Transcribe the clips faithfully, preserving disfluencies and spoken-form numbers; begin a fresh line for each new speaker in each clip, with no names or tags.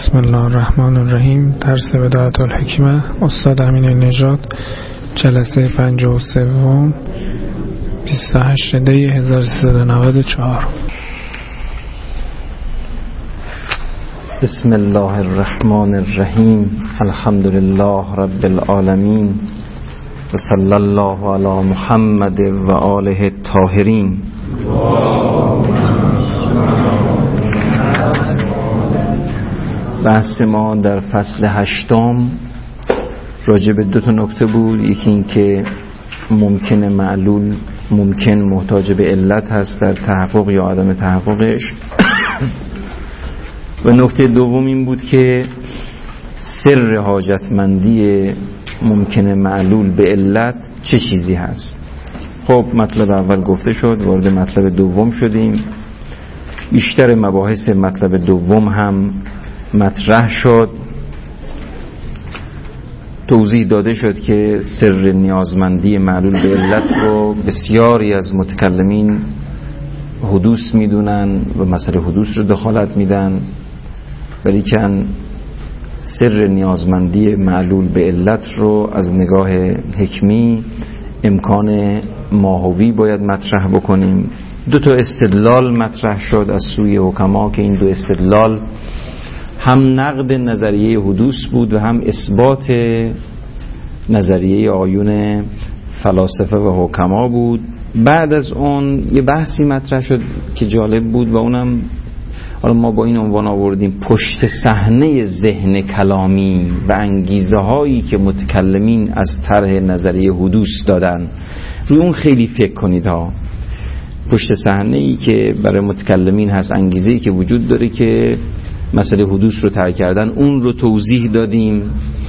بسم الله الرحمن الرحیم. درس بدایت الحکمه، استاد امین نژاد، جلسه پنجاه و سوم، بیست و هشتم دی هزار و سیصد و نود و چهار.
بسم الله الرحمن الرحیم. الحمد لله رب العالمین و صلی الله علی محمد و آله الطاهرین. بحث ما در فصل هشتم راجع به دو تا نکته بود. یکی این که ممکن معلول ممکن محتاج به علت هست در تحقق یا عدم تحققش، و نکته دوم این بود که سر حاجتمندی ممکن معلول به علت چه چیزی هست. خب مطلب اول گفته شد، وارد مطلب دوم شدیم. بیشتر مباحث مطلب دوم هم مطرح شد. توضیح داده شد که سر نیازمندی معلول به علت رو بسیاری از متکلمین حدوث میدونن و مسئله حدوث رو دخالت میدن، ولی که سر نیازمندی معلول به علت رو از نگاه حکمی امکان ماهوی باید مطرح بکنیم. دو تا استدلال مطرح شد از سوی حکما که این دو استدلال هم نقد نظریه حدوث بود و هم اثبات نظریه آیون فلاسفه و حکما بود. بعد از اون یه بحثی مطرح شد که جالب بود و اونم حالا ما با این عنوان آوردیم پشت صحنه ذهن کلامی و انگیزه هایی که متکلمین از طرح نظریه حدوث دادن. روی اون خیلی فکر کنید ها. پشت صحنه ای که برای متکلمین هست، انگیزه ای که وجود داره که مسئله حدوث رو ترک کردن، اون رو توضیح دادیم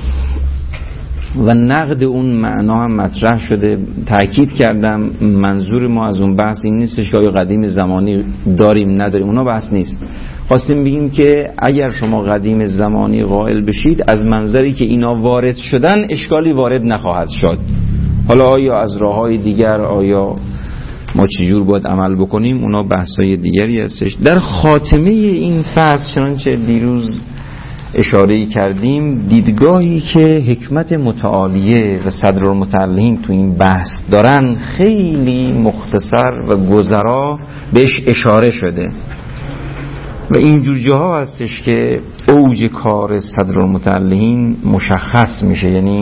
و نقد اون معنا هم مطرح شده. تأکید کردم منظور ما از اون بحث این نیستش که آیا قدیم زمانی داریم نداریم، اونا بحث نیست. خواستیم بگیم که اگر شما قدیم زمانی قائل بشید، از منظری که اینا وارد شدن اشکالی وارد نخواهد شد. حالا آیا از راه‌های دیگر، آیا ما چجور باید عمل بکنیم، اونا بحثای دیگری هستش. در خاتمه این فصل چنانچه دیروز اشاره کردیم، دیدگاهی که حکمت متعالیه و صدرالمتعلین تو این بحث دارن خیلی مختصر و گذرا بهش اشاره شده و اینجور جاها هستش که اوج کار صدرالمتعلین مشخص میشه. یعنی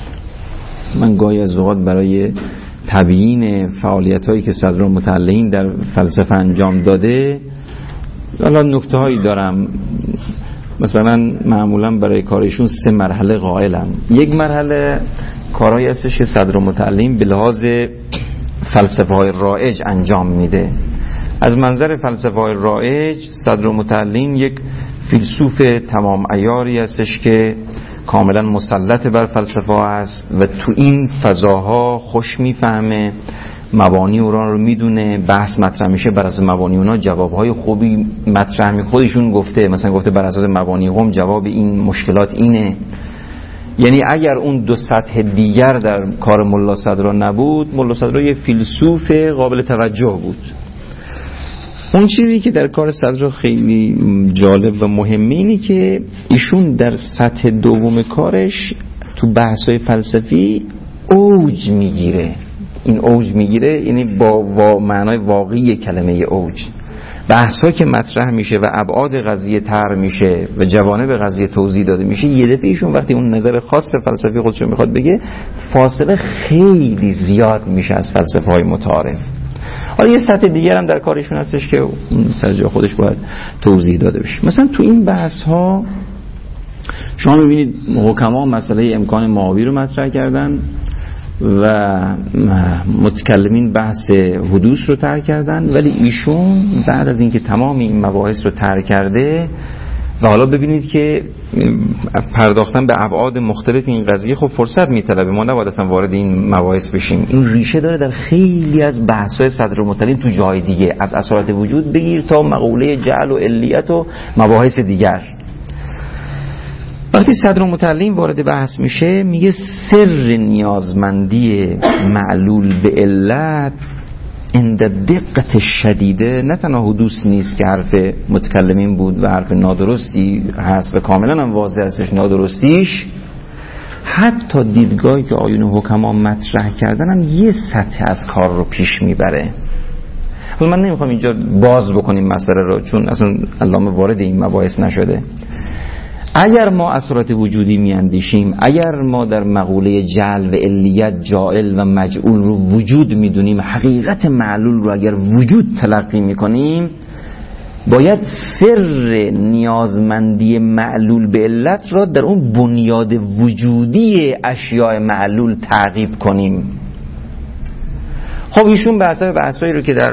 من گاهی از اوقات برای تبیین فعالیت‌هایی که صدرالمتعلین در فلسفه انجام داده حالا نکته‌هایی دارم. مثلا معمولا برای کارشون سه مرحله قائلم. یک مرحله کارهایی هستش که صدرالمتعلین به لحاظ فلسفه‌های رایج انجام میده. از منظر فلسفه‌های رایج صدرالمتعلین یک فیلسوف تمام عیاری هستش که کاملا مسلط بر فلسفه هست و تو این فضاها خوش میفهمه، مبانی اونا رو میدونه، بحث مطرح میشه بر اساس مبانی اونا جوابهای خوبی مطرح می خودشون گفته. مثلا گفته بر اساس مبانی هم جواب این مشکلات اینه. یعنی اگر اون دو سطح دیگر در کار ملا صدرا نبود، ملا صدرا یه فیلسوف قابل توجه بود. اون چیزی که در کار صدرا خیلی جالب و مهمه اینه که ایشون در سطح دوم کارش تو بحث‌های فلسفی اوج میگیره. این اوج میگیره یعنی با, با معنای واقعی کلمه اوج. بحث‌ها که مطرح میشه و ابعاد قضیه طرح میشه و جوانب قضیه توضیح داده میشه، یه دفعه ایشون وقتی اون نظر خاص فلسفی خودش رو میخواد بگه، فاصله خیلی زیاد میشه از فلسفه‌های متعارف. حالا یه سطح دیگر هم در کارشون هستش که سر جای خودش باید توضیح داده بشه. مثلا تو این بحث ها شما میبینید حکما مسئله امکان ماهوی رو مطرح کردن و متکلمین بحث حدوث رو طرح کردن، ولی ایشون بعد از اینکه تمام این مباحث رو طرح کرده و حالا ببینید که پرداختن به ابعاد مختلف این قضیه خب فرصت میطلبه، ما نباید اصلا وارد این مباحث بشیم. این ریشه داره در خیلی از بحث‌های صدرالمتعلین تو جای دیگه، از اصالت وجود بگیر تا مقوله جعل و علیت و مباحث دیگر. وقتی صدرالمتعلین وارد بحث میشه میگه سر نیازمندی معلول به علت عند دقت شدیده نه تنها حدوث نیست که حرف متکلمین بود و حرف نادرستی هست و کاملا هم واضح هستش نادرستیش، حتی دیدگاهی که آیون حکما مطرح کردن هم یه سطح از کار رو پیش میبره. من نمیخوام اینجا باز بکنیم مسئله رو چون اصلا علامه وارد این مباحث نشده. اگر ما اثرات وجودی میاندیشیم، اگر ما در مقوله جعل و علیت جائل و مجعول رو وجود میدونیم، حقیقت معلول رو اگر وجود تلقی میکنیم، باید سر نیازمندی معلول به علت را در اون بنیاد وجودی اشیاء معلول تعقیب کنیم. خب ایشون بحثای بحثایی رو که در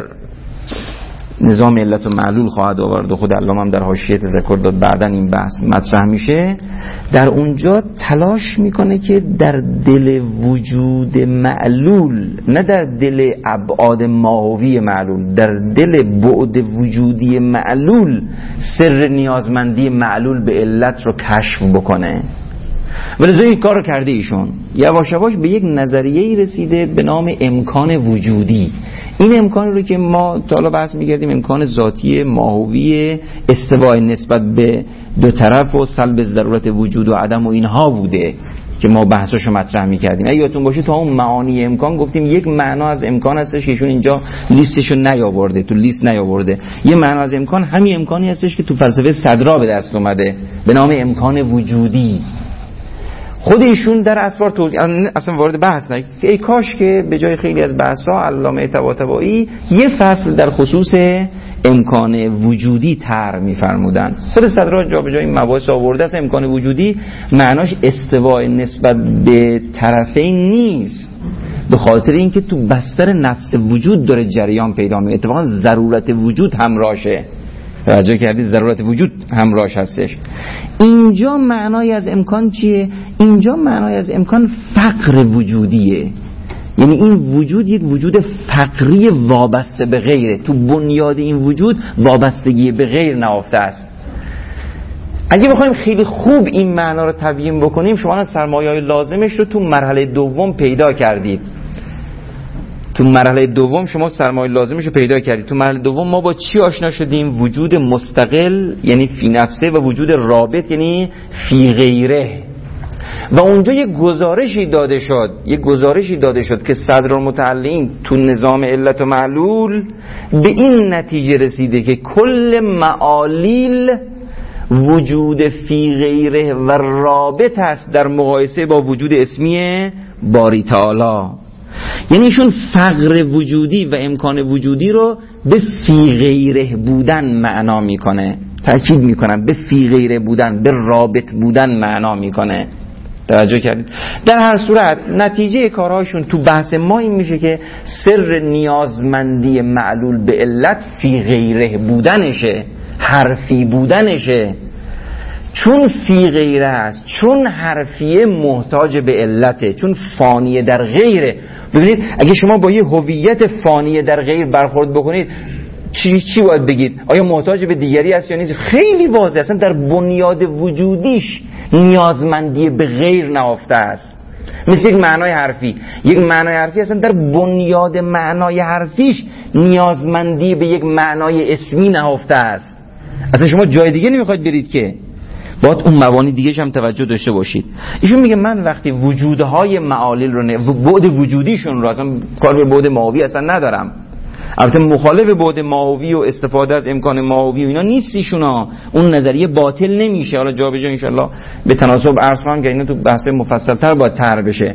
نظام علت و معلول خواهد آورد و خود علامه هم در حاشیه تذکر داد بعدن این بحث مطرح میشه، در اونجا تلاش میکنه که در دل وجود معلول، نه در دل ابعاد ماهوی معلول، در دل بعد وجودی معلول سر نیازمندی معلول به علت رو کشف بکنه. ولذا این کار رو کرده ایشون. یواش یواش به یک نظریه‌ای رسیده به نام امکان وجودی. این امکان رو که ما تا حالا بحث می‌کردیم امکان ذاتی ماهوی استوای نسبت به دو طرف و سلب ضرورت وجود و عدم و اینها بوده که ما بحثاشو مطرح می‌کردیم. اگه یادتون باشه تا اون معانی امکان گفتیم یک معنا از امکان هستش که ایشون اینجا لیستشو نیاورده، تو لیست نیاورده. یه معنا از امکان همین امکانی هستش که تو فلسفه صدرا به دست اومده به نام امکان وجودی. خود ایشون در اسوار توضیح اصلا وارد بحث نه که ای کاش که به جای خیلی از بحث‌ها علامه طباطبایی یه فصل در خصوص امکان وجودی طرح می‌فرمودن. خود صدرا جا به جای این مباحث آورده است. امکان وجودی معناش استوای نسبت به طرفین نیست، به خاطر اینکه تو بستر نفس وجود داره جریان پیدا می‌کنه. اتفاقا ضرورت وجود همراهشه. توجه کردید؟ ضرورت وجود همراهش هستش. اینجا معنای از امکان چیه؟ اینجا معنای از امکان فقر وجودیه. یعنی این وجود یک وجود فقری وابسته به غیره. تو بنیاد این وجود وابستگی به غیر نهفته است. اگه بخوایم خیلی خوب این معنا رو تبیین بکنیم، شما سرمایه‌های لازمش رو تو مرحله دوم پیدا کردید. تو مرحله دوم شما سرمایه لازمش رو پیدا کردید. تو مرحله دوم ما با چی آشنا شدیم؟ وجود مستقل یعنی فی نفسه و وجود رابط یعنی فی غیره. و اونجا یک گزارشی داده شد یک گزارشی داده شد که صدرالمتعلین تو نظام علت و معلول به این نتیجه رسیده که کل معالیل وجود فی غیره و رابط است در مقایسه با وجود اسمی باری تعالی. یعنی ایشون فقر وجودی و امکان وجودی رو به فی غیره بودن معنا میکنه، تأکید میکنم به فی غیره بودن، به رابط بودن معنا میکنه. توجه کردید؟ در هر صورت نتیجه کارهاشون تو بحث ما این میشه که سر نیازمندی معلول به علت فی غیره بودنشه، حرفی بودنشه. چون فی غیره است، چون حرفیه محتاج به علته، چون فانیه در غیره. ببینید اگه شما با یه هویت فانیه در غیر برخورد بکنید چی چی باید بگید؟ آیا محتاج به دیگری است یا نیست؟ خیلی واضحه، اصلا در بنیاد وجودیش نیازمندی به غیر نهفته است. مثل یک معنای حرفی یک معنای حرفی اصلا در بنیاد معنای حرفیش نیازمندی به یک معنای اسمی نهفته است. اصلا شما جای دیگه نمیخواید برید که باید اون موانی دیگه هم توجه داشته باشید. ایشون میگه من وقتی وجودهای معالل رو نه بعد وجودیشون رو اصلا کار به بعد ماهوی اصلا ندارم، البته مخالف بعد ماهوی و استفاده از امکان ماهوی و اینا نیست ایشونا، اون نظریه باطل نمیشه. حالا جا به جا انشالله به تناسب عرض کنم که اینا تو بحث مفصل‌تر باید طرح بشه.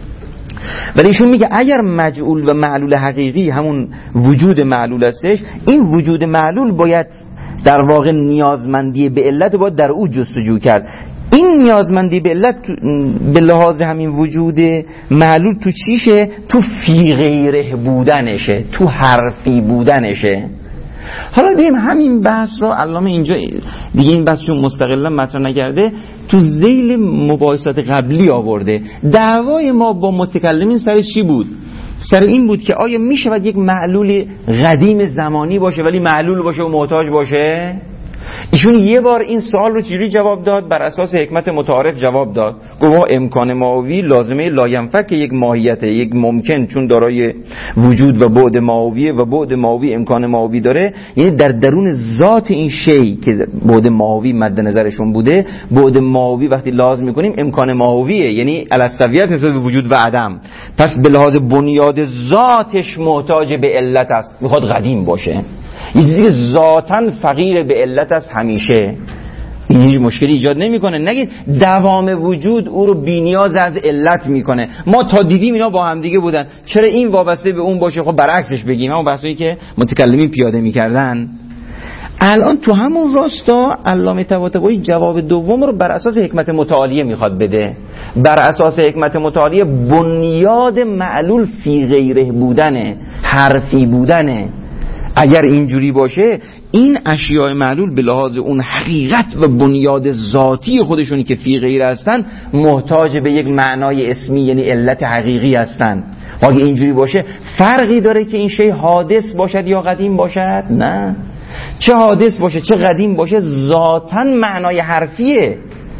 ولی ایشون میگه اگر مجعول و معلول حقیقی همون وجود معلول هستش، این وجود معلول باید در واقع نیازمندی به علت باید در او جستجو کرد. این نیازمندی به علت به لحاظ همین وجود معلول تو چیشه؟ تو فی غیره بودنشه، تو حرفی بودنشه. حالا بیم همین بحث رو علامه اینجا دیگه این بحث چون مستقلا مطرح نکرده تو ذیل مباحثات قبلی آورده. دعوای ما با متکلمین سر چی بود؟ سر این بود که آیا میشود یک معلول قدیم زمانی باشه ولی معلول باشه و محتاج باشه؟ ایشون یه بار این سوال رو چجوری جواب داد؟ بر اساس حکمت متعارف جواب داد. گفت امکان ماهوی لازمه لاینفک یک ماهیته، یک ممکن، چون دارای وجود و بعد ماهویه و بعد ماهوی امکان ماهوی داره، یعنی در درون ذات این شی که بعد ماهوی مد نظرشون بوده، بعد ماهوی وقتی لازم میکنیم امکان ماهویه، یعنی الاسویت نسبت به وجود و عدم. پس به لحاظ بنیاد ذاتش محتاج به علت است، میخواد قدیم باشه. یه چیزی که ذاتاً فقیر به علت است همیشه، این هیچ مشکلی ایجاد نمیکنه. نگید دوام وجود او رو بی‌نیاز از علت میکنه. ما تا دیدیم اینا با هم دیگه بودن، چرا این وابسته به اون باشه؟ خب برعکسش بگیم، اون بحثی که متکلمین پیاده میکردن. الان تو همون راستا علامه طباطبایی جواب دوم رو بر اساس حکمت متعالیه میخواد بده. بر اساس حکمت متعالیه بنیاد معلول فی غیره بودنه، حرفی بودنه. اگر اینجوری باشه این اشیاء معلول به لحاظ اون حقیقت و بنیاد ذاتی خودشونی که فی غیر هستن محتاج به یک معنای اسمی، یعنی علت حقیقی هستن. و اگه اینجوری باشه فرقی داره که این شی حادث باشد یا قدیم باشد؟ نه، چه حادث باشه چه قدیم باشه ذاتاً معنای حرفیه،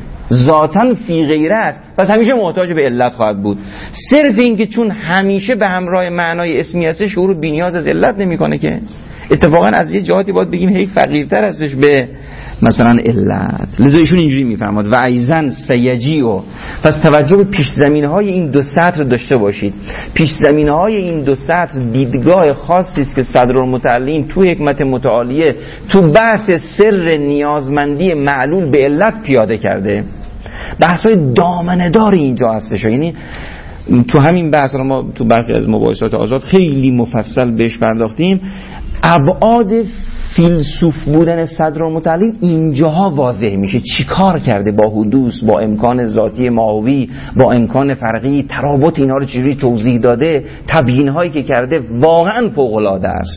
ذاتاً فی غیره است، پس همیشه محتاج به علت خواهد بود. صرف این که چون همیشه به همراه معنای اسمی هستش شعور بی‌نیاز از علت نمیکنه که اتفاقا از یه جهاتی باید بگیم هی فقیرتر هستش به مثلا علت. لذا ایشون اینجوری میفرماد و ایزن سیجیو. پس توجه به پیش زمینه های این دو سطر داشته باشید. پیش زمینه های این دو سطر دیدگاه خاصی است که صدرالمتعلین تو حکمت متعالیه تو بحث سر نیازمندی معلول به علت پیاده کرده. بحث‌های دامنه‌دار اینجا هستش، یعنی تو همین بحث ما تو برخی از مباحثات آزاد خیلی مفصل بهش پرداختیم. ابعاد فیلسوف بودن صدرالمتعلین اینجاها واضح میشه. چی کار کرده با حدوث، با امکان ذاتی ماهوی، با امکان فرقی، ترابط اینا رو چجوری توضیح داده، تبیین هایی که کرده واقعا فوق العاده است.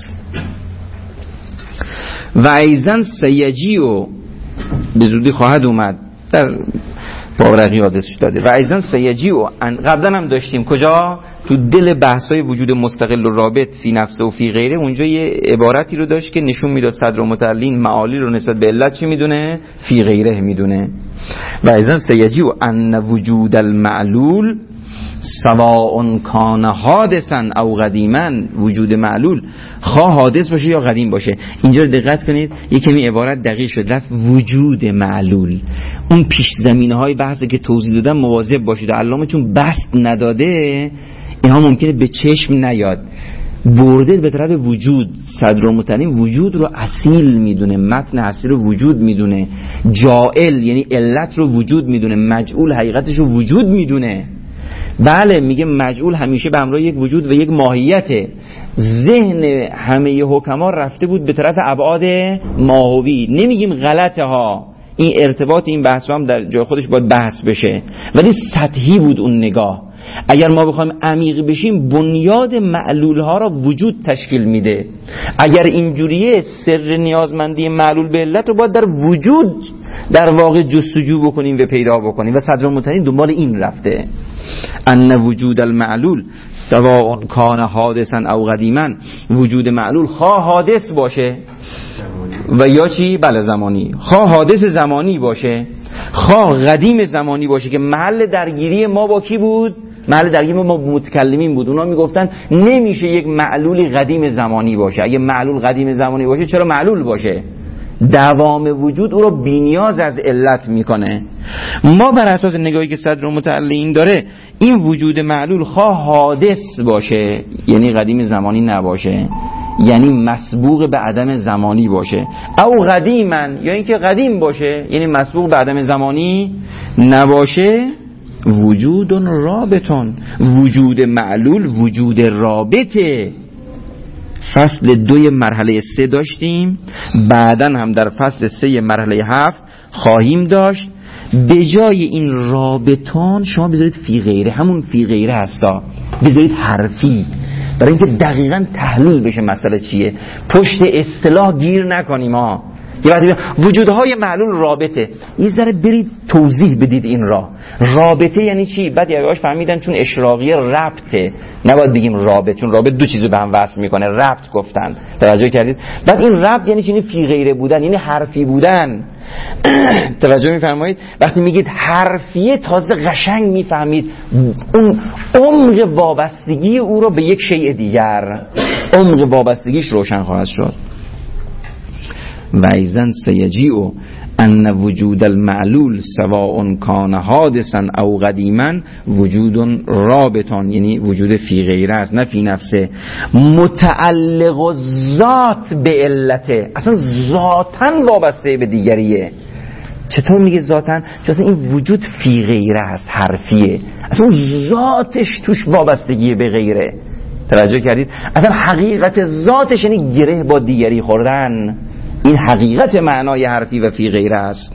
و ایزن سیجی و به زودی خواهد اومد در باورقی حادث داده. و ایزن سیجی و قبلا هم داشتیم کجا؟ تو دل بحثای وجود مستقل و رابط فی نفسه و فی غیره، اونجا یه عبارتی رو داشت که نشون میداد صدرالمتعلین معالی رو نسبت به علت چی میدونه؟ فی غیره میدونه. و ایزن سیجی و ان وجود المعلول سواء کان حادثا او قدیما، وجود معلول خواه حادث باشه یا قدیم باشه. اینجا دقت کنید یک کمی عبارت دقیق شد، رفت وجود معلول. اون پیش زمینه های بحثی که توضیح دادم مواظب باشید. علامه چون بسط نداده اینها ممکنه به چشم نیاد، برده به طرف وجود. صدرالمتعلین وجود رو اصیل میدونه، متن اصیل رو وجود میدونه، جائل یعنی علت رو وجود میدونه، مجعول حقیقتش رو وجود میدونه. بله میگه مجعول همیشه به همراه یک وجود و یک ماهیته. ذهن همه حکما رفته بود به طرف ابعاد ماهوی. نمیگیم غلطه ها، این ارتباط این بحث هم در جای خودش باید بحث بشه، ولی سطحی بود اون نگاه. اگر ما بخوایم عمیق بشیم بنیاد معلول ها را وجود تشکیل میده. اگر اینجوریه سر نیازمندی معلول به علت رو باید در وجود در واقع جستجو بکنیم و پیدا بکنیم و صدرالمتعلین دنبال این رفته. ان وجود المعلول سواء کان حادثا او قدیما، وجود معلول خواه حادث باشه و یا چی؟ بله زمانی. خواه حادث زمانی باشه، خواه قدیم زمانی باشه که محل درگیری ما با کی بود؟ محل درگیری ما با متکلمین بود. اونا میگفتن نمیشه یک معلولی قدیم زمانی باشه. اگه معلول قدیم زمانی باشه چرا معلول باشه؟ دوام وجود او رو بی‌نیاز از علت میکنه. ما بر اساس نگاهی که صدرالمتعلین داره این وجود معلول خواه حادث باشه یعنی قدیم زمانی نباشه، یعنی مسبوق به عدم زمانی باشه، او قدیمن یا اینکه قدیم باشه یعنی مسبوق به عدم زمانی نباشه. وجود رابطون، وجود معلول وجود رابطه. فصل دوی مرحله سه داشتیم، بعداً هم در فصل سه مرحله هفت خواهیم داشت. به جای این رابطان شما بذارید فی غیره، همون فی غیره هستا، بذارید حرفی، برای اینکه دقیقاً تحلیل بشه مسئله چیه. پشت اصطلاح گیر نکنیم ها. یه وقتی وجودهای معلول رابطه، یه ذره برید توضیح بدید این را. رابطه یعنی چی؟ بعد یواش فهمیدن چون اشراقیه ربطه، نباید بگیم رابطه، چون رابطه دو چیزو به هم وصل میکنه، ربط گفتن. توجه کردید؟ بعد این ربط یعنی چی؟ یعنی فی غیره بودن، یعنی حرفی بودن. توجه میفرمایید؟ وقتی میگید حرفیه تازه قشنگ میفهمید اون عمق وابستگی او رو به یک شیء دیگر، عمق وابستگیش روشن خواهد شد. و ایزن سیجیء ان وجود المعلول سواء کان حادثا او قدیما وجود رابطان، یعنی وجود فی غیره است نه فی نفسه، متعلق ذات به علته، اصلا ذاتن وابسته به دیگریه. چطور میگه ذاتن؟ چون اصلا این وجود فی غیره است، حرفیه، اصلا ذاتش توش وابستگی به غیره. توجه کردید؟ اصلا حقیقت ذاتش یعنی گره با دیگری خوردن. این حقیقت معنای حرفی و فی غیره است.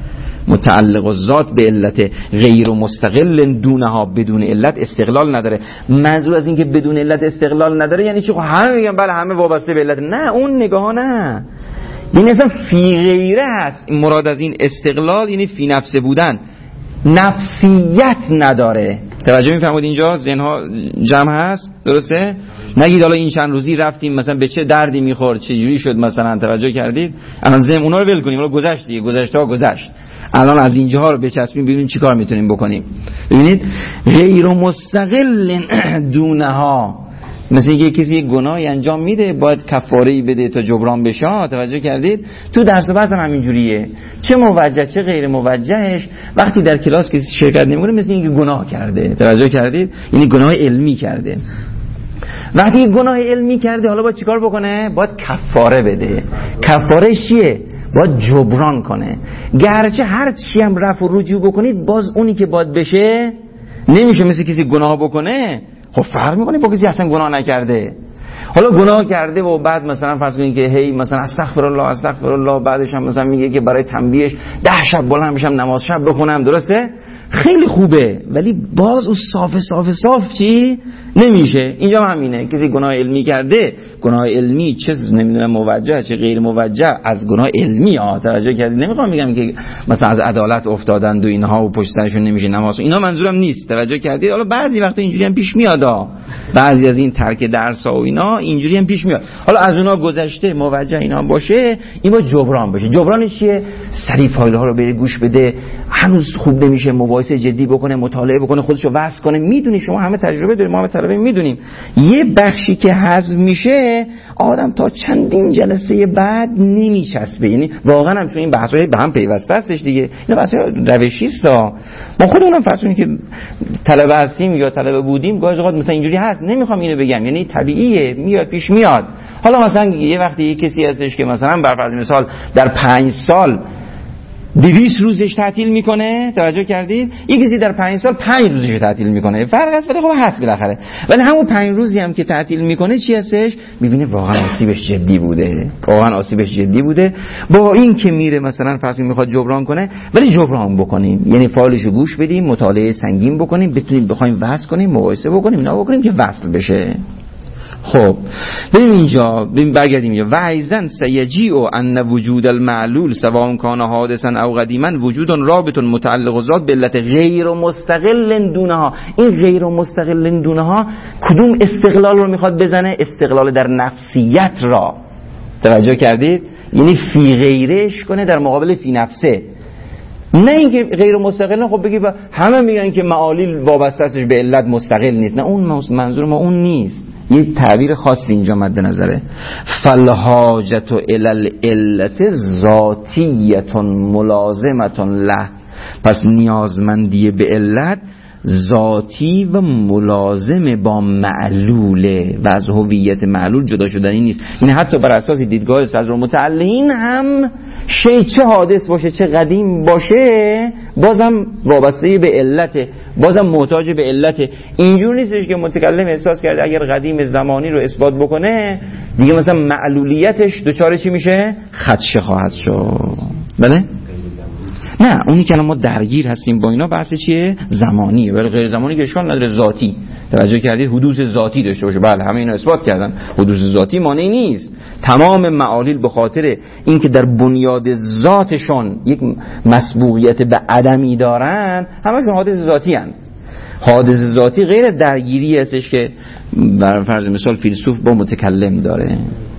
متعلق الذات به علت، غیر مستقل دونها، بدون علت استقلال نداره. منظور از این که بدون علت استقلال نداره یعنی چی؟ خب همه میگن بله همه وابسته به علت، نه اون نگاه نه، یعنی اصلا فی غیره است. مراد از این استقلال یعنی فی نفسه بودن، نفسیت نداره. توجه میفرمایید اینجا ذهنها جمع هست؟ درسته؟ نگید حالا این چند روزی رفتیم مثلا به چه دردی میخورد، چه جوری شد مثلا. توجه کردید؟ الان ذهن اونا رو ول کنیم، حالا گذشت دیگه، گذشته ها گذشت، الان از اینجاها رو بچسبیم ببینیم چیکار میتونیم بکنیم. ببینید غیر مستقل دونها، مثل اینکه کسی یک گناهی انجام میده باید کفاره‌ای بده تا جبران بشه. توجه کردید؟ تو درس و بحث هم همین جوریه، چه موجه چه غیر موجهش وقتی در کلاس کسی شرکت نمیکنه مثل اینکه گناه کرده. توجه کردید؟ یعنی گناه علمی کرده. وقتی گناه علمی کرده حالا باید چیکار بکنه؟ باید کفاره بده. کفاره چیه؟ باید جبران کنه. گرچه هر چی هم رفع و رجوع بکنید باز اونی که باید بشه نمیشه مثل کسی گناه بکنه. خب فرق میکنه با کسی اصلا گناه نکرده. حالا گناه کرده و بعد مثلا فرض کنید که هی مثلا استغفر الله استغفر الله، بعدش هم مثلا میگه که برای تنبیهش ده شب بلند میشم نماز شب بخونم. درسته؟ خیلی خوبه، ولی باز اون صاف صاف صاف چی نمیشه. اینجا همینه، کسی گناه علمی کرده، گناه علمی چه نمیدونم موجه چه غیر موجه، از گناه علمی ها. توجه کردید؟ نمیخوام بگم که مثلا از عدالت افتادند و اینها و پشت سرشون نمیشه نماز، اینا منظورم نیست. توجه کردید؟ حالا بعضی وقتا اینجوری هم پیش میاد، بعضی از این ترک درس ها و اینا اینجوری هم پیش میاد. حالا از اونها گذشته موجه اینا باشه، این با جبران باشه. جبرانش چیه؟ سری فایل ها رو بره گوش بده، هنوز خوب نمیشه مباحثه جدی بکنه، مطالعه بکنه، خودشو وصل کنه. میدونی شما همه تجربه داریم، ما همه طلبه میدونیم یه بخشی که حذف میشه آدم تا چندین جلسه بعد نمیچسبه. یعنی واقعا هم چون این بحث‌ها به هم پیوسته هستش دیگه، اینا بحث روشی است. ما خودمونم فرض کنیم که طلبه هستیم یا طلبه بودیم گاهی اوقات مثلا اینجوری هست، نمیخوام اینو بگم، یعنی طبیعیه، میاد پیش میاد. حالا مثلا یه وقتی یه کسی هستش که مثلا بر فرض مثال در پنج سال دویست روزش تعطیل میکنه. توجه کردید؟ یک کسی در پنج سال پنج روزش تعطیل میکنه، فرق است ولی خب هست بالاخره. ولی همون پنج روزی هم که تعطیل میکنه چی هستش؟ میبینه واقعا آسیبش جدی بوده، واقعا آسیبش جدی بوده. با این که میره مثلا فرض میخواد جبران کنه، ولی جبران بکنیم یعنی فایلشو گوش بدیم، مطالعه سنگین بکنیم، بتونیم بخوایم وصل کنیم، مقایسه بکنیم، اینا بکنیم که وصل بشه. خب ببین اینجا، ببین برگردیم اینجا. و ایزن سیجیء ان وجود المعلول سواء کان حادثا او قدیما وجود رابط متعلق ذات به علت غیر مستقل دونها. این غیر مستقل دونها کدوم استقلال رو میخواد بزنه؟ استقلال در نفسیت را. توجه کردید؟ یعنی فی غیرش کنه در مقابل فی نفسه، نه اینکه غیر مستقل. خب بگی همه میگن که معالیل وابسته استش به علت مستقل نیست، نه اون منظور ما اون نیست. یه تعبیر خاصی اینجا مد نظره. فالحاجت الی العلت ذاتیه ملازمه له، پس نیازمندی به علت ذاتی و ملازم با معلوله و از هویت معلول جدا شدنی نیست. این حتی بر اساس دیدگاه صدر المتعلقین هم شی چه حادث باشه چه قدیم باشه بازم وابسته به علته، بازم محتاج به علته. اینجور نیستش که متکلم احساس کرده اگر قدیم زمانی رو اثبات بکنه دیگه مثلا معلولیتش دوچاره چی میشه؟ خدشه خواهد شد. بله؟ نه، اونی که ما درگیر هستیم با اینا بحث چیه؟ زمانیه. ولی غیر زمانی که اشکال نداره، ذاتی. توجه کردید؟ حدوث ذاتی داشته باشه. بله همه اینا اثبات کردن حدوث ذاتی مانعی نیست. تمام معالیل به خاطر اینکه در بنیاد ذاتشون یک مسبوقیت به عدمی دارن، همشون حادث ذاتی هستند. حادث ذاتی غیر درگیری هستش که بر فرض مثال فیلسوف با متکلم داره.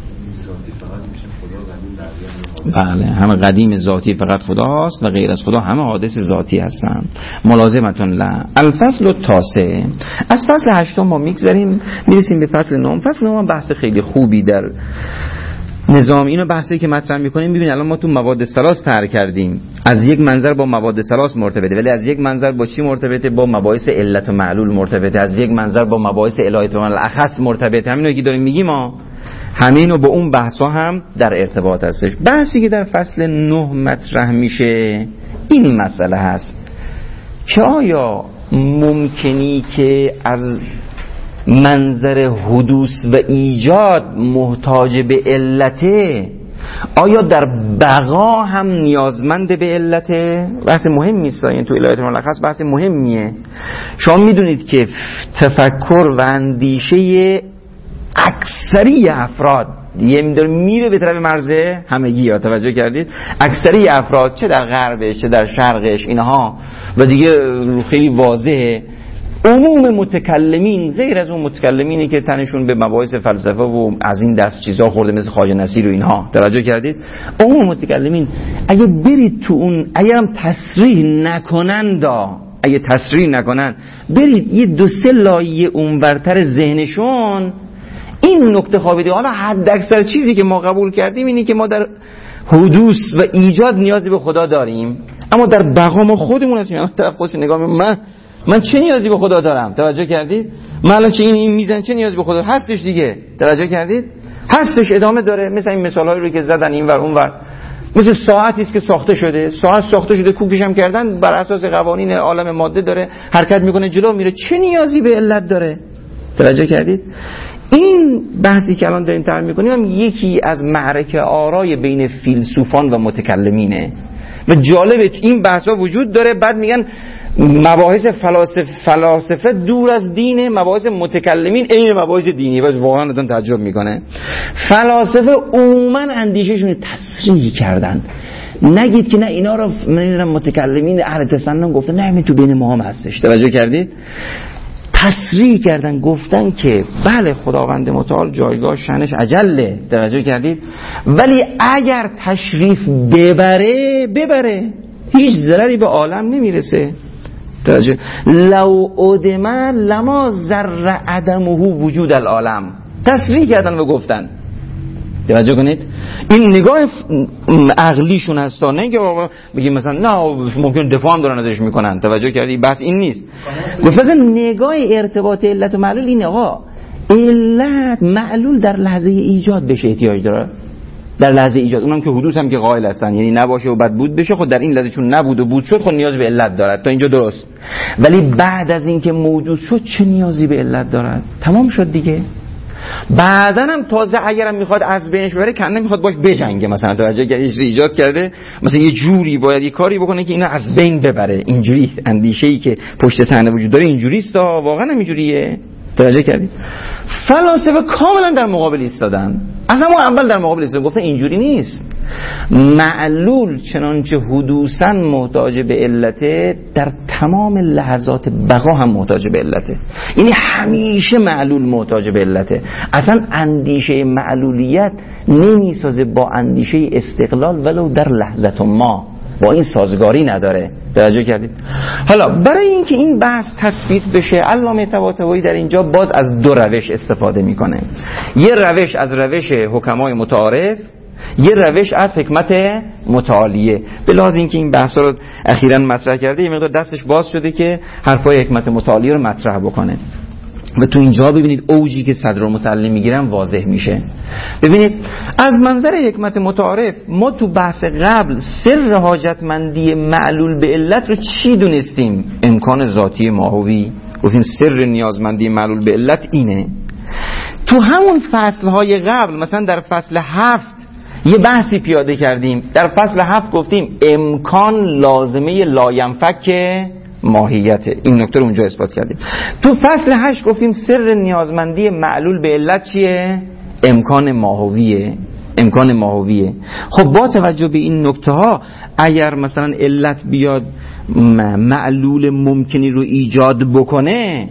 بله همه قدیم ذاتی فقط خداست و غیر از خدا همه حادث ذاتی هستند. ملازمتون لا. الفصل التاسع، از فصل هشتم ما میگذریم میرسیم به فصل نهم. فصل نهم بحث خیلی خوبی در نظام. اینو بحثی که مطرح میکنیم ببینید الان ما تو مواد ثلاث طرح کردیم، از یک منظر با مواد ثلاث مرتبطه، ولی از یک منظر با چی مرتبطه؟ با مباحث علت و معلول مرتبطه. از یک منظر با مباحث الهیات و الاخص مرتبطه. همینو که داریم میگیم ما همینو با اون بحثا هم در ارتباط هستش. بحثی که در فصل نه مطرح میشه این مسئله هست که آیا ممکنی که از منظر حدوث و ایجاد محتاج به علته، آیا در بقا هم نیازمند به علته؟ بحث مهمی است. این تو الهیات ملخص بحث مهمیه. شما میدونید که تفکر و اندیشه اکثری افراد یه میداره میره به طرف مرز همگی. ها توجه کردید؟ اکثری افراد چه در غربش چه در شرقش اینها و دیگه خیلی واضحه، عموم متکلمین غیر از اون متکلمینی که تنشون به مباحث فلسفه و از این دست چیزا خورده مثل خواجه نصیر و اینها، توجه کردید؟ عموم متکلمین اگه برید تو اون، اگه هم تصریح نکنن دا اگه تصریح نکنن برید یه دو سه لایه اونورتر ذهنشون این نکته خوابیده. حالا حد اکثر چیزی که ما قبول کردیم اینه که ما در حدوث و ایجاد نیازی به خدا داریم، اما در بقا ما خودمون هستیم. طرف خودش نگاه من من چه نیازی به خدا دارم؟ توجه کردید؟ من الان چه این, این میزن چه نیازی به خدا هستش دیگه؟ توجه کردید؟ هستش، ادامه داره. مثلا این مثالایی رو که زدن این ور اون ور، مثل ساعتی است که ساخته شده، ساعت ساخته شده کوکش هم کردن، بر اساس قوانین عالم ماده داره حرکت میکنه جلو میره، چه نیازی به علت داره؟ توجه کردید؟ این بحثی که الان داریم طرح میکنیم هم یکی از معرکه آرای بین فیلسوفان و متکلمینه و جالبه این بحثا وجود داره. بعد میگن مباحث فلاسفه فلاسفه دور از دینه، مباحث متکلمین عین مباحث دینی. و واقعا آدم تعجب میکنه. فلاسفه عموما اندیشهشون تصریح کردن. نگید که نه اینا رو من متکلمین اهل تسنن گفتن، نه همین تو بین ما هم هستش. توجه کردید؟ تصریح کردن، گفتن که بله خداوند متعال جایگاه شأنش اجله. توجه کردید؟ ولی اگر تشریف ببره ببره هیچ ضرری به عالم نمیرسه. توجه، لو ادم لما ذر عدمه وجود العالم. تصریح کردن و گفتن. توجه کنید، این نگاه عقلیشون هست، نه اینکه بگیم مثلا نه ممکن دفاع هم دارن ازش میکنن. توجه کردی؟ بحث این نیست. گفتن نگاه ارتباط علت و معلول این آقا علت معلول در لحظه ایجاد بشه احتیاج داره، در لحظه ایجاد، اونم که حدوث هم که قائل هستن، یعنی نباشه و بعد بود بشه. خود در این لحظه چون نبود و بود شد خود نیاز به علت دارد، تا اینجا درست. ولی بعد از اینکه موجود شد چه نیازی به علت دارد؟ تمام شد دیگه. بعدن هم تازه اگرم میخواد از بینش ببره کنه میخواد باش بجنگه. مثلا توجه کردید ایجاد کرده مثلا یه جوری باید یه کاری بکنه که اینا از بین ببره. اینجوری اندیشه‌ای که پشت صحنه وجود داره اینجوریست، واقعا هم اینجوریه. توجه کردید؟ فلاسفه کاملا در مقابل ایستادن. از همون اول در مقابل ایستادن، گفتن اینجوری نیست. معلول چنانچه حدوثاً محتاج به علته، در تمام لحظات بقا هم محتاج به علته. یعنی همیشه معلول محتاج به علته. اصلا اندیشه معلولیت نمیسازه با اندیشه استقلال ولو در لحظت ما، با این سازگاری نداره. توجه کردید؟ حالا برای اینکه این بحث تثبیت بشه علامه طباطبایی در اینجا باز از دو روش استفاده میکنه. یه روش از روش حکمای متعارف، یه روش از حکمت متعالیه. به لحاظ اینکه این بحثا رو اخیراً مطرح کرده یه مقدار دستش باز شده که حرفای حکمت متعالیه رو مطرح بکنه و تو اینجا ببینید اوجی که صدر المتعلم میگیرن واضح میشه. ببینید از منظر حکمت متعارف ما تو بحث قبل سر حاجتمندی معلول به علت رو چی دونستیم؟ امکان ذاتی ماهوی. گفتیم سر نیازمندی معلول به علت اینه. تو همون فصلهای قبل مثلا در فصل هفت یه بحثی پیاده کردیم. در فصل هفت گفتیم امکان لازمه لاینفک ماهیت. این نکته رو اونجا اثبات کردیم. تو فصل هشت گفتیم سر نیازمندی معلول به علت چیه؟ امکان ماهویه. امکان ماهویه. خب با توجه به این نکته ها اگر مثلا علت بیاد معلول ممکنی رو ایجاد بکنه،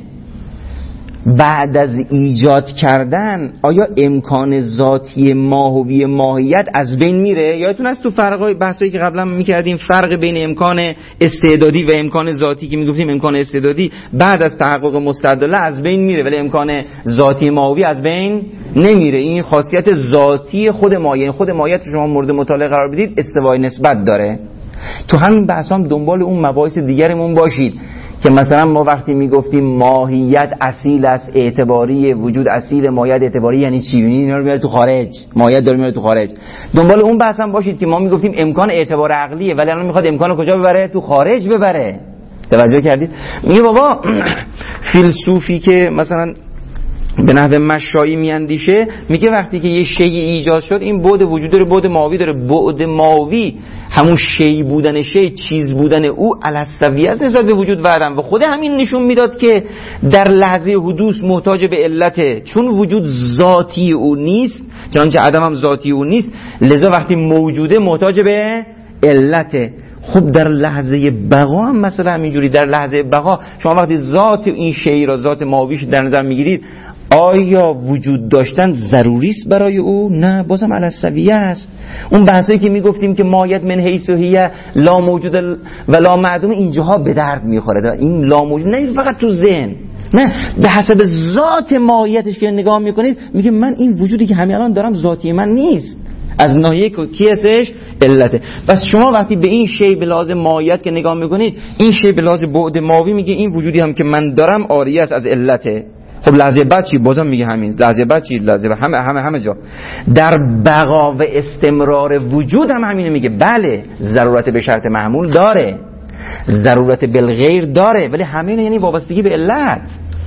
بعد از ایجاد کردن آیا امکان ذاتی ماهوی ماهیت از بین میره؟ یادتون از تو فرقای بحثایی که قبلا میکردیم فرق بین امکان استعدادی و امکان ذاتی که میگفتیم امکان استعدادی بعد از تحقق مستدله از بین میره ولی امکان ذاتی ماهوی از بین نمیره. این خاصیت ذاتی خود ماهیت، خود ماهیت شما مورد مطالعه قرار بدید استوای نسبت داره. تو همین بحث هم دنبال اون مباحث دیگرمون باشید که مثلا ما وقتی میگفتیم ماهیت اصیل است اعتباری، وجود اصیل ماهیت اعتباری یعنی چی؟ یعنی اینا رو میاره تو خارج، ماهیت داره میاره تو خارج. دنبال اون بحث هم باشید که ما میگفتیم امکان اعتبار عقلیه ولی الان میخواد امکان کجا ببره؟ تو خارج ببره. توجه کردید؟ میگه بابا فیلسوفی که مثلا به نحو مشایی میاندیشه میگه وقتی که یه شیء ایجاد شد این بعد وجود داره، بعد ماوی داره. بعد ماوی همون شیء بودن شیء، چیز بودن او الستویه است نسبت به وجود و عدم و خود همین نشون میداد که در لحظه حدوث محتاج به علته، چون وجود ذاتی او نیست چنانچه عدم هم ذاتی او نیست، لذا وقتی موجوده محتاج به علته. خب در لحظه بقا هم مثلا همینجوری، در لحظه بقا شما وقتی ذات این شیء را، ذات ماویش در نظر میگیرید، آیا وجود داشتن ضروری است برای او؟ نه، بازم الستویه است. اون بحثایی که میگفتیم که ماهیت من حیث هی لا موجود و لا معدوم اینجاها به درد میخوره. این لا موجود نه فقط تو ذهن، نه، به حسب ذات ماهیتش که نگاه میکنید میگه من این وجودی که همین الان دارم ذاتی من نیست، از ناحیه کی هستش؟ علته. پس شما وقتی به این شی به لحاظ ماهیت که نگاه میکنید، این شی به لحاظ بعد ماوی میگه این وجودی هم که من دارم عاری است از علته. خب لحظه بعد چی؟ بازم میگه همین. لحظه بعد چی؟ لحظه بعد همه همه همه جا در بقا و استمرار وجود هم همینه میگه. بله ضرورت به شرط معمول داره، ضرورت بالغیر داره، ولی همین یعنی وابستگی به علت.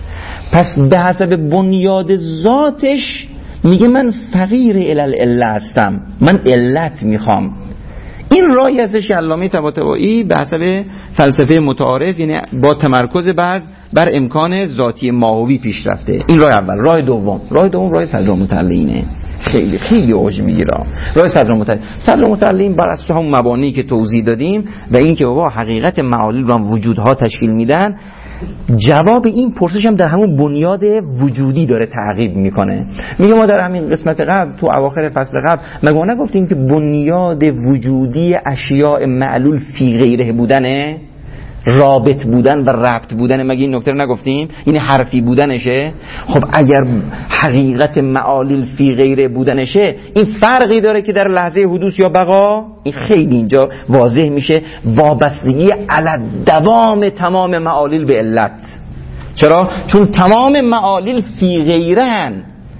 پس به حسب بنیاد ذاتش میگه من فقیر الالعله هستم، من علت میخوام. این راهی هستش که علامه طباطبایی به حسب فلسفه متعارف یعنی با تمرکز بر بر امکان ذاتی ماهوی پیش رفته. این راه اول. راه دوم، راه دوم راه صدرالمتعلینه. خیلی خیلی اوج میگیره راه صدرالمتعلین. صدرالمتعلین بر اساس همون مبانی که توضیح دادیم و این که بابا حقیقت معالل رو هم وجودها تشکیل میدن، جواب این پرسش هم در همون بنیاد وجودی داره تعقیب میکنه. میگه ما در همین قسمت قبل تو اواخر فصل قبل مگه نگفتیم که بنیاد وجودی اشیاء معلول فی غیره بودنه، رابط بودن و ربط بودن، مگه این نکته رو نگفتیم؟ این حرفی بودنشه. خب اگر حقیقت معالل فی غیره بودنشه، این فرقی داره که در لحظه حدوث یا بقا. این خیلی اینجا واضح میشه وابستگی علی دوام تمام معالل به علت. چرا؟ چون تمام معالل فی غیرهن.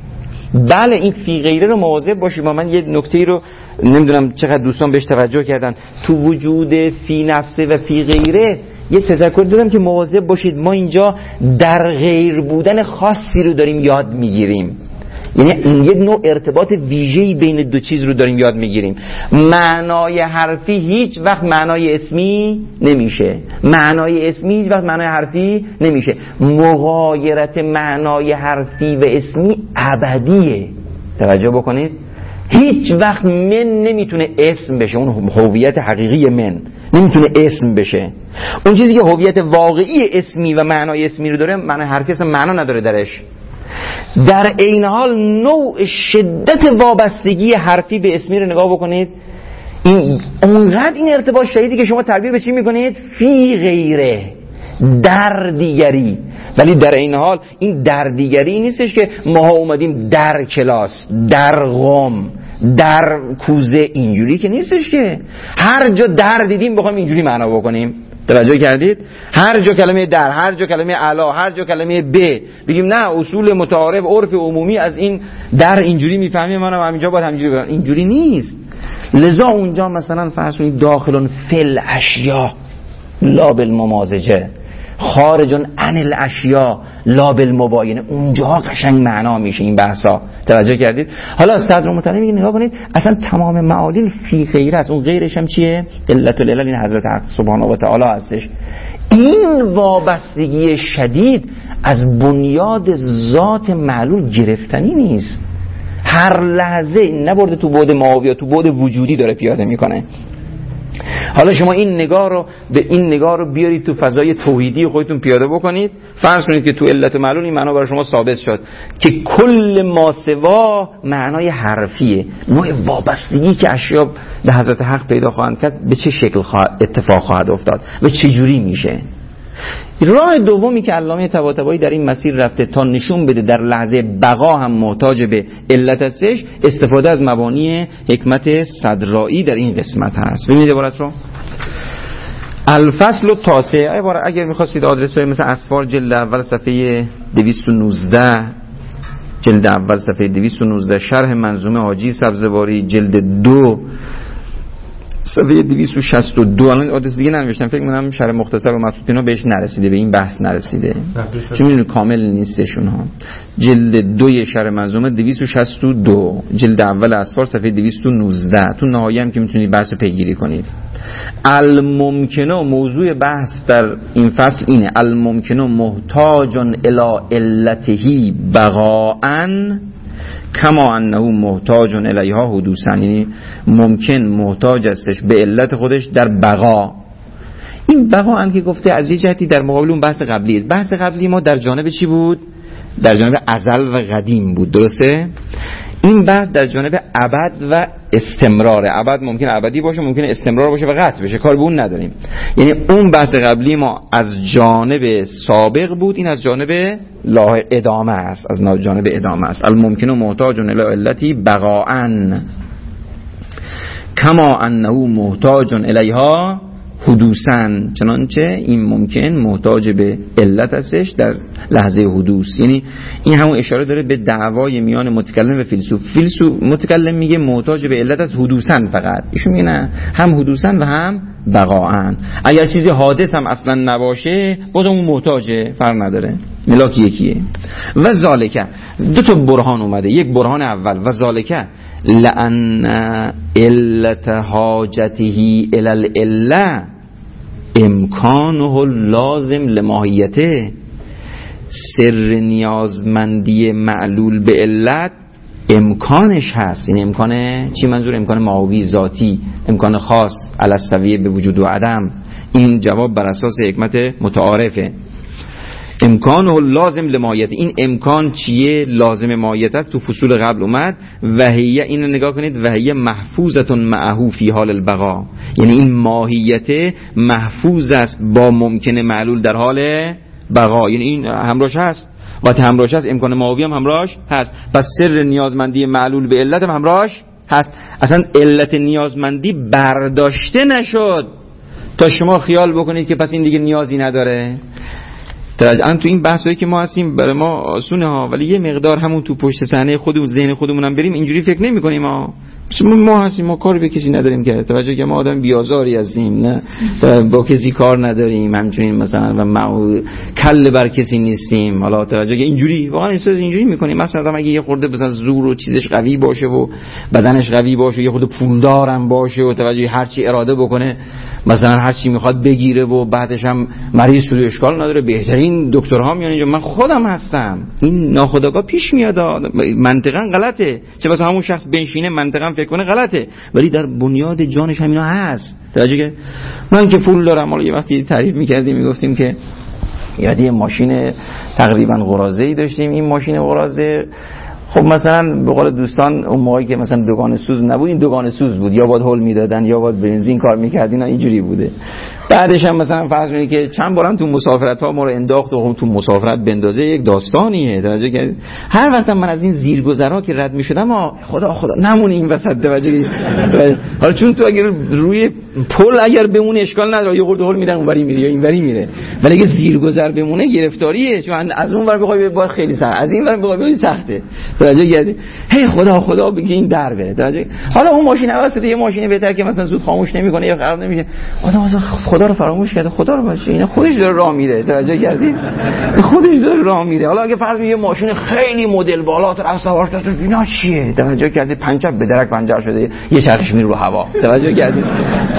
بله این فی غیره رو مواظب باشید. من یه نکته رو نمیدونم چقدر دوستان بهش توجه کردن، تو وجود فی نفسه و فی غیره یه تذکر دادم که مواظب باشید. ما اینجا در غیر بودن خاصی رو داریم یاد میگیریم، یعنی این یک نوع ارتباط ویژه‌ای بین دو چیز رو داریم یاد میگیریم. معنای حرفی هیچ وقت معنای اسمی نمیشه، معنای اسمی هیچ وقت معنای حرفی نمیشه. مغایرت معنای حرفی و اسمی ابدیه. توجه بکنید، هیچ وقت من نمیتونه اسم بشه. اون هویت حقیقی من نمیتونه اسم بشه. اون چیزی که هویت واقعی اسمی و معنای اسمی رو داره، معنای حرفی اصلا معنا نداره درش. در عین حال نوع شدت وابستگی حرفی به اسمی رو نگاه بکنید. این اونقدر این ارتباط شدیدی که شما تعبیر به چی میکنید؟ فی غیره، در دیگری. ولی در این حال این در دیگری نیستش که ما اومدیم در کلاس، در قم، در کوزه، اینجوری که نیستش که هر جا در دیدیم بخوایم اینجوری معنا بکنیم. توجه کردید؟ هر جا کلمه در، هر جا کلمه علا، هر جا کلمه ب بگیم نه اصول متعارف عرف عمومی از این در اینجوری میفهمیم، منم همینجا باید همینجوری بگم. اینجوری نیست. لذا اونجا مثلا فرض کنید داخلون فل اشیا لا بالممازجه، خارجون عن الاشیا لا بالمباینه، اونجا قشنگ معنا میشه این بحثا. توجه کردید؟ حالا صدرالمتعلین میگه نگاه کنید اصلا تمام معالل فی غیره است. اون غیرش هم چیه؟ علت العلل، این حضرت حق سبحانه و تعالی هستش. این وابستگی شدید از بنیاد ذات معلول گرفتنی نیست، هر لحظه نبرده تو بعد ماهوی یا تو بعد وجودی داره پیاده میکنه. حالا شما این نگاه رو به این نگاه رو بیارید تو فضای توحیدی خودتون پیاده بکنید، فرض کنید که تو علت و معلول این معنا برای شما ثابت شد که کل ما سوا معنای حرفیه. نوع وابستگی که اشیا به حضرت حق پیدا خواهند کرد به چه شکل خواهد اتفاق خواهد افتاد و چه جوری میشه. راه دومی که علامه طباطبایی در این مسیر رفته تا نشون بده در لحظه بقا هم محتاج به علت هستش، استفاده از مبانی حکمت صدرایی در این قسمت هست. ببینید عبارت رو، الفصل التاسع، عبارت اگر می‌خواستید آدرس رو مثل اسفار جلد اول صفحه دویست و نوزده، جلد اول صفحه دویست و نوزده، شرح منظومه حاجی سبزواری جلد دو صفحه دویست و شصت و دو. الان آدرس دیگه ننوشتم، فکر می‌کنم شرح مختصر و مبسوط اینا بهش نرسیده، به این بحث نرسیده چون می‌دونید کامل نیستشون ها. جلد دوی شرح منظومه دویست و شصت و دو، جلد اول اسفار صفحه دویست و نوزده، تو نهایه هم که می‌تونید بحث پیگیری کنید. الممکنه، موضوع بحث در این فصل اینه، الممکنه محتاجن الی علته بقاءً کما انه محتاجن الیها حدوثاً، یعنی ممکن محتاج استش به علت خودش در بقا. این بقا ان که گفته از یه جهتی در مقابل اون بحث قبلی، بحث قبلی ما در جانب چی بود؟ در جانب ازل و قدیم بود، درسته؟ این بحث در جانب ابد و استمراره. ابد ممکن ابدی باشه، ممکن استمرار باشه و قطع بشه، کار به اون نداریم. یعنی اون بحث قبلی ما از جانب سابق بود، این از جانب لاح ادامه است، از جانب ادامه است. الممکن و محتاج الی علتی بقاءً کما انه محتاج الیها حدوثاً، چنانچه این ممکن محتاج به علت هستش در لحظه حدوث. یعنی این همون اشاره داره به دعوای میان متکلم و فیلسوف. فیلسوف متکلم میگه محتاج به علت از حدوثاً، فقط ایشون میگه نه، هم حدوثاً و هم بقاءً. اگر چیزی حادث هم اصلا نباشه بازم اون محتاجه، فرق نداره، ملاک یکیه. و ذالکه، دو تا برهان اومده، یک برهان اول و ذالکه لأن علت حاجته الی العله امکانه لازم لماهیته، سر نیازمندی معلول به علت امکانش هست. این امکان چی منظور؟ امکان ماهوی ذاتی، امکان خاص علی السویه به وجود و عدم. این جواب بر اساس حکمت متعارفه. امکانه لازم لماهیت، این امکان چیه؟ لازم ماهیت است، تو فصول قبل اومد. وهیه، اینو نگاه کنید، وهیه محفوظتون معه فی حال البقا، یعنی این ماهیت محفوظ است با ممکن معلول در حال بقا، یعنی این همراهش هست، وقتی همراهش هست امکان ماهوی هم همراهش هست، پس سر نیازمندی معلول به علت هم همراهش هست. اصلا علت نیازمندی برداشته نشد تا شما خیال بکنید که پس این دیگه نیازی نداره. الان تو این بحثایی که ما هستیم برای ما آسونه ها، ولی یه مقدار همون تو پشت صحنه خودمون ذهن خودمون هم بریم اینجوری فکر نمی‌کنیم ها. ما هستیم، ما کاری به کسی نداریم که توجه که ما آدم بیازاری هستیم، نه با کسی کار نداریم، همچنین مثلا و ما کله بر کسی نیستیم. حالا توجه که اینجوری واقعا احساس اینجوری می‌کنیم، مثلا اگه یه خورده مثلا زور و چیزش قوی باشه و بدنش قوی باشه، یه خورده پولدارم باشه و توجه هر چی اراده بکنه، مثلا هر چی میخواد بگیره و بعدش هم مریض شده، اشکال نداره، بهترین دکترها میان اینجا، من خودم هستم. این ناخودآگاه پیش میاد، منطقاً غلطه، چه واسه همون شخص بنشینه منطقاً فکر کنه غلطه، ولی در بنیاد جانش همینا هست. توجه که من که پول دارم، حالا یه وقتی تعریف میکردیم میگفتیم که یادی ماشین تقریبا قراضه‌ای داشتیم، این ماشین قراضه خب مثلا به قول دوستان اون موقعی که مثلا دوگانه سوز نبود، این دوگانه سوز بود، یا باید هول میدادن یا باید بنزین کار میکرد، اینا اینجوری بوده. بعدش هم مثلا فرض کنید که چند بارم تو مسافرت ها ما رو انداخت و تو مسافرت بندازه، یک داستانیه. توجه که هر وقت من از این زیرگذرها که رد میشدم، خدا خدا نمونه این وسط، توجه حالا چون تو اگر روی پل اگر بمونه اشکال نداره، یه خورده هول میدن اونوری میره یا اینوری میره، ولی اگه زیرگذر بمونه گرفتاریه، چون از اون ور بخوای بار خیلی سخت، از این ور بخوای خیلی سخته. توجه کردی؟ هی خدا خدا بگی این در بره. توجه حالا اون ماشین واسه یه ماشین بهتر که مثلا زود خاموش نمیکنه یا خراب نمیشه، خدا خدا رو فراموش کرده، خدا رو باشه، اینا خودش داره راه میره. توجه کردید؟ خودش داره راه میره. حالا اگه فرض یه ماشین خیلی مدل بالا طرف سوارش داشت، اینا چیه؟ توجه کردید؟ پنچر به درک پنچر شده، یه چرخش میره رو هوا. توجه کردید؟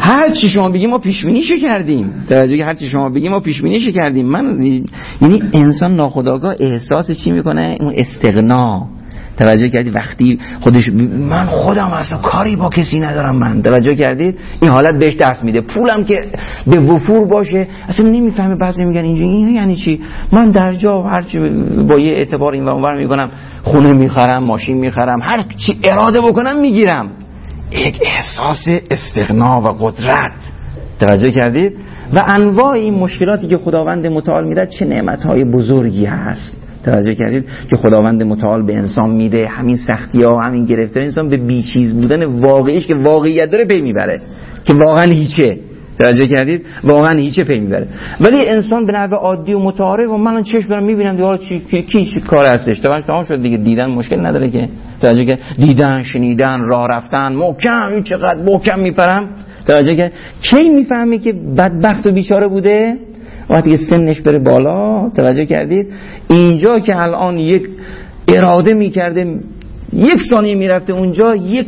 هر چی شما بگیم ما پیش بینیشو کردیم. توجه، هر چی شما بگیم ما پیش بینیشو کردیم. من یعنی انسان ناخودآگاه احساس چی میکنه؟ اون استغنا. توجه کردید وقتی خودش من خودم اصلا کاری با کسی ندارم، من توجه کردید این حالت بهش دست میده. پولم که به وفور باشه اصلا نمیفهمه. بعضی میگن اینجا این یعنی چی؟ من در جا هر چی با یه اعتبار این و اونور میکنم، خونه میخرم، ماشین میخرم، هر چی اراده بکنم میگیرم. یک احساس استغنا و قدرت. توجه کردید؟ و انواع این مشکلاتی که خداوند متعال میده چه نعمتهای بزرگی هست. توجه کردید که خداوند متعال به انسان میده، همین سختی ها، همین گرفتاری انسان به بیچیز بودن واقعیش که واقعیت داره پی میبره، که واقعا هیچه. توجه کردید؟ واقعا هیچه پی میبره. ولی انسان به نحو عادی و متعارف و من چشم دارم میبینم دیگه چی کی کی چی کار هستش. توجه تمام شد دیگه. دیدن مشکل نداره که. توجه کردید؟ دیدن، شنیدن، راه رفتن، محکم این چقدر محکم میپرم. توجه کردید؟ کی میفهمی که بدبخت و بیچاره بوده؟ وقتی که سنش بره بالا. توجه کردید؟ اینجا که الان یک اراده میکرده یک ثانیه میرفته اونجا، یک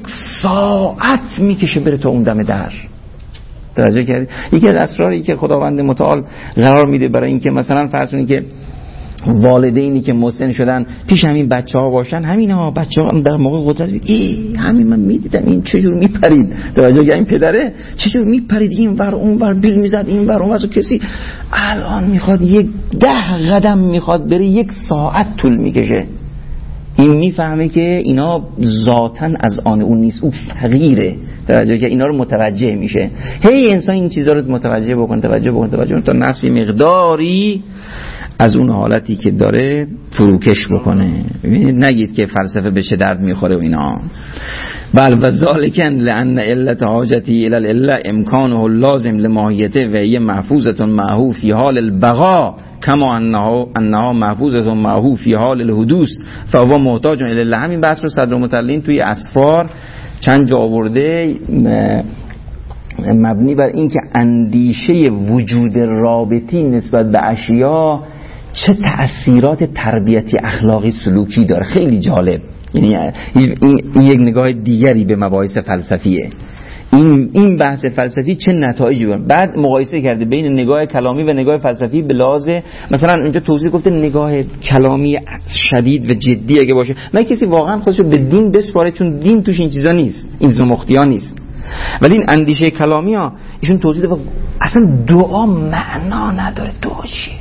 ساعت میکشه بره تا اون دم در. توجه کردید؟ یکی از اسراری که خداوند متعال قرار میده برای اینکه مثلا فرض کنید که والدینی که مسن شدن پیش همین بچه ها باشن، همین ها بچه ها هم در موقع قدرت ای همین من میدیدم این چجور میپرید. توجه کردید؟ این پدره چجور میپرید این ور اون ور، بیل میزد این ور اون ور. کسی الان میخواد یک ده قدم میخواد بره یک ساعت طول میکشه. این میفهمه که اینا ذاتاً از آن اون نیست، او فقیره. توجه که اینا رو متوجه میشه. هی انسان این چیزا رو متوجه بکن توجه بکن توجه بکن تا نفسی مقداری از اون حالتی که داره فروکش بکنه. ببینید نگید که فلسفه به چه درد میخوره و اینا. بل و ذالکن لان علت حاجتی الی العله امکانه اللازم لماهیته و هی محفوظه معه فی حال البقاء کما انها انها محفوظه معه فی حال الحدوث فهو محتاج الی الله. همین بحث رو صدر متعلین توی اسفار چند جا آورده، مبنی بر این که اندیشه وجود رابطی نسبت به اشیا چه تأثیرات تربیتی اخلاقی سلوکی داره. خیلی جالب. یعنی این یک نگاه دیگری به مباحث فلسفیه. این این بحث فلسفی چه نتایجی داره. بعد مقایسه کرده بین نگاه کلامی و نگاه فلسفی به لحاظ مثلا اینجا توضیح گفته نگاه کلامی شدید و جدی اگه باشه نه کسی واقعا خودشو به دین بسپاره، چون دین توش این چیزا نیست، این زمختیا نیست. ولی این اندیشه کلامی ها ایشون توضیح داده اصلا دعا معنا نداره. دعا چیه؟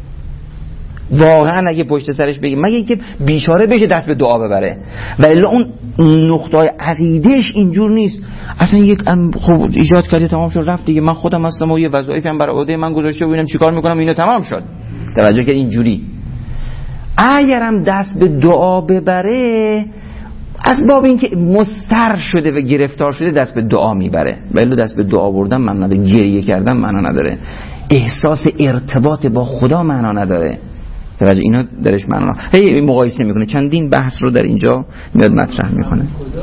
واقعا اگه پشت سرش بگیم مگه اینکه بیچاره بشه دست به دعا ببره، و الا اون نقطه عقیدهش اینجور نیست. اصلا یک خب ایجاد کردی تمام شد رفت دیگه، من خودم هستم و یه وظایفی هم برای عهده من گذاشته ببینم چیکار میکنم اینا تمام شد. توجه که اینجوری اگرم دست به دعا ببره از باب اینکه مستر شده و گرفتار شده دست به دعا میبره، ولی دست به دعا بردن معنا نداره، گریه کردن معنا نداره، احساس ارتباط با خدا معنا نداره. توجه اینا درش معنا نداره. هی مقایسه میکنه، چندین بحث رو در اینجا میاد مطرح میکنه.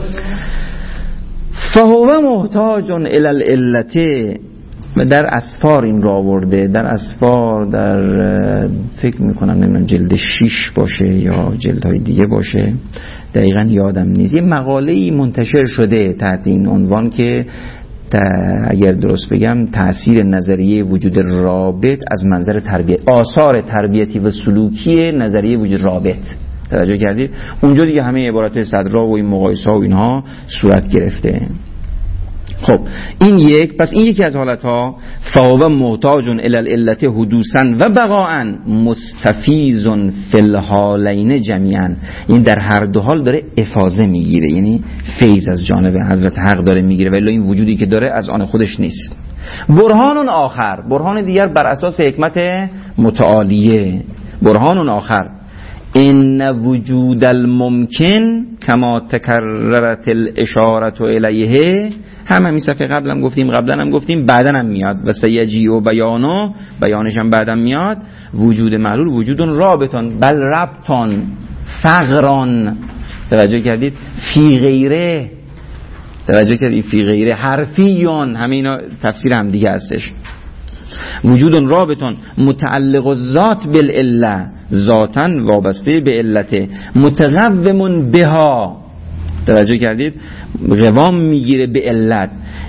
فهو محتاج الی العلت، و در اسفار این را آورده، در اسفار در فکر میکنم نمیدونم جلد شیش باشه یا جلدهای دیگه باشه، دقیقا یادم نیست، یه مقاله‌ای منتشر شده تحت این عنوان که اگر درست بگم تأثیر نظریه وجود رابط از منظر تربیت، آثار تربیتی و سلوکی نظریه وجود رابط. توجه کردید؟ اونجا دیگه همه عبارات صدرا و این مقایسه ها و اینها صورت گرفته. خب این یک، پس این یکی از حالتها. فهو محتاج الی العلت حدوثا و بقاء مستفیض فی الحالین جمیعا. این در هر دو حال داره افاضه میگیره، یعنی فیض از جانب حضرت حق داره میگیره، ولی این وجودی که داره از آن خودش نیست. برهان آخر، برهان دیگر بر اساس حکمت متعالیه. برهان آخر ان وجود الممکن کما تکررت الاشاره الیه، هم همین صفحه قبلم گفتیم، قبلا هم گفتیم، بعدن هم میاد و سیجی و بیانو، بیانش هم بعدم میاد. وجود معلول وجودون رابطان بل ربطان فقران. توجه کردید؟ فی غیره، توجه کردید؟ فی غیره حرفیون، همه اینا تفسیر هم دیگه هستش. وجودون رابطان متعلق الذات بالعله، ذاتاً وابسته به علت، متقوم بها، توجه کردید؟ قوام میگیره به علت،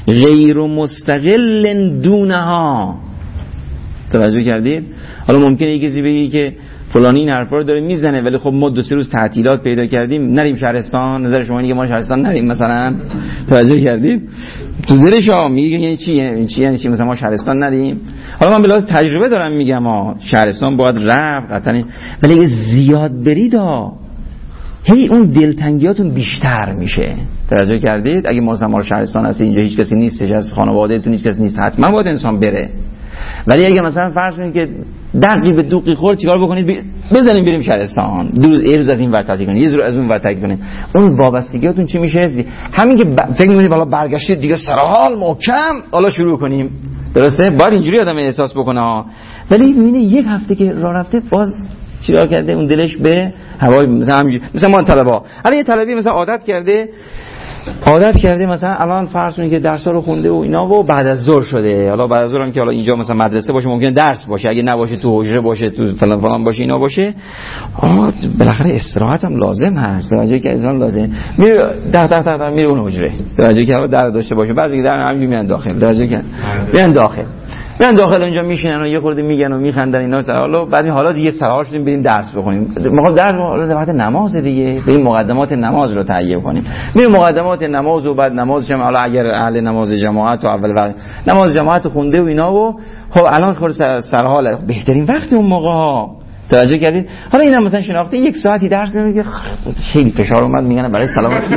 غیر مستقل دونها. توجه کردید؟ حالا ممکنه یه کسی بگه که فلانی این حرفا رو داره میزنه ولی خب ما دو سه روز تعطیلات پیدا کردیم نریم شهرستان. نظر شما اینه که ما شهرستان نریم مثلا؟ توجه کردید؟ تو دلش ها میگه یعنی چی؟ یعنی چی یعنی چی مثلا ما شهرستان نریم؟ حالا من به لحاظ تجربه دارم میگم ها شهرستان باید رفت قطعا، ولی اگه زیاد برید ها هی اون دلتنگیاتون بیشتر میشه. توجه کردید؟ اگه ما ما شهرستان هست اینجا هیچ کسی نیستش از خانوادهتون هیچ کسی نیست حتما باید انسان بره. ولی اگه مثلا فرض کنید که دقیق به دوقی خورد چیکار بکنید؟ بزنیم بریم شهرستان دو روز یه روز از این ور تعطیل کنید یه روز از اون ور تعطیل کنید. اون وابستگیاتون چی میشه؟ همین که ب... فکر می‌کنید بالا برگشتید دیگه سرحال محکم حالا شروع کنیم. درسته؟ باید اینجوری آدم احساس بکنه ها. ولی میبینه یک هفته که راه رفته باز چیکار کرده؟ اون دلش به هوای مثلا همینجوری مثلا ما طلبا الان یه طلبی مثلا عادت کرده عادت کرده مثلا الان فرض کنید که درس‌ها رو خونده و اینا و بعد از ظهر شده. حالا بعد از ظهر هم که حالا اینجا مثلا مدرسه باشه ممکنه درس باشه، اگه نباشه تو حجره باشه تو فلان فلان باشه اینا باشه. آه بالاخره استراحت هم لازم هست. توجه که انسان لازم میره در در در میره اون حجره. توجه که در داشته باشه بعضی در همینجوری میان داخل. توجه که میان داخل میان داخل اونجا میشینن و یه خورده میگن و میخندن اینا سر حالا بعد حالا دیگه سرحال شدیم بریم درس بخونیم. ما درس حالا وقت نماز دیگه بریم مقدمات نماز رو تهیه کنیم. میریم مقدمات نماز و بعد نمازش هم حالا اگر اهل نماز جماعت و اول وقت نماز جماعت خونده و اینا و خب الان خود سر سرحال بهترین وقت اون موقع ها. توجه کردید؟ حالا اینا مثلا شناخته یک ساعتی درس نمیگه خیلی فشار اومد میگن برای سلامتی